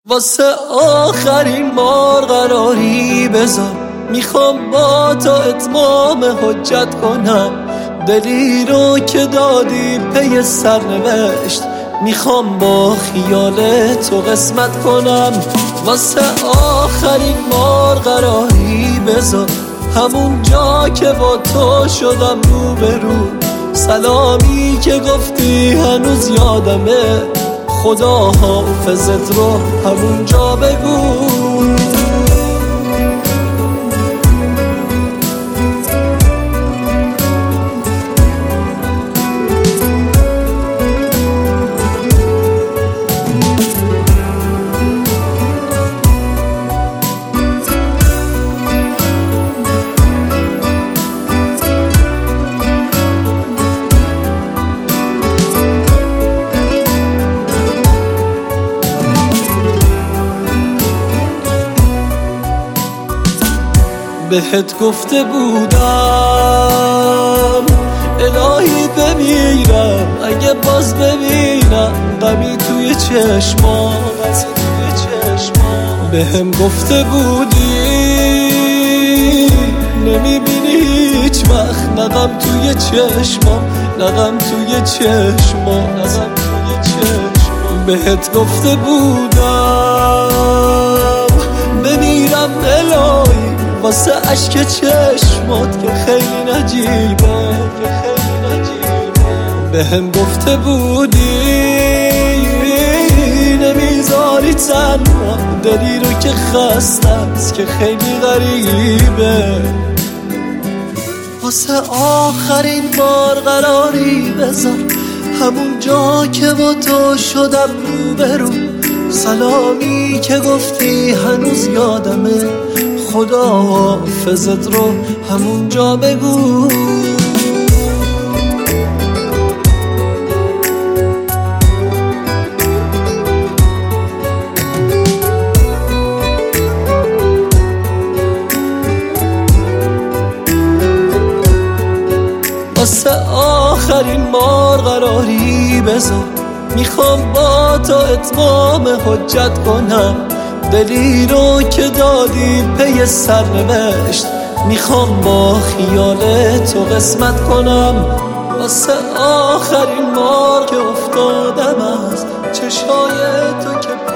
واسه آخرین بار قراری بذار، میخوام با تو اتمام حجت کنم. دلی رو که دادی پی سرنوشت، میخوام با خیال تو قسمت کنم. واسه آخرین بار قراری بذار، همون جا که با تو شدم روبرو. سلامی که گفتی هنوز یادمه، خدا حافظت رو همونجا بگو. بهت گفته بودم الهی بمیرم اگه باز ببینم غمی توی چشمات. بهم گفته بودی نمیبینی هیچ وقت نغم توی چشمام، نغم توی چشمام. بهت گفته بودم بمیرم الهی واسه عشق چشمات که خیلی نجیبه. بهم گفته بودی نمیذاری تنها دلی رو که خسته است که خیلی غریبه. واسه آخرین بار قراری بذار، همون جا که با تو شدم روبرو. سلامی که گفتی هنوز یادمه، خدا حافظت رو همونجا بگو. واسه آخرین بار قراری بذار، میخوام با تو اتمام حجت کنم. دلی رو که دادی پی سرنوشت، میخوام با خیال تو قسمت کنم. واسه آخرین بار که افتادم از چشای تو که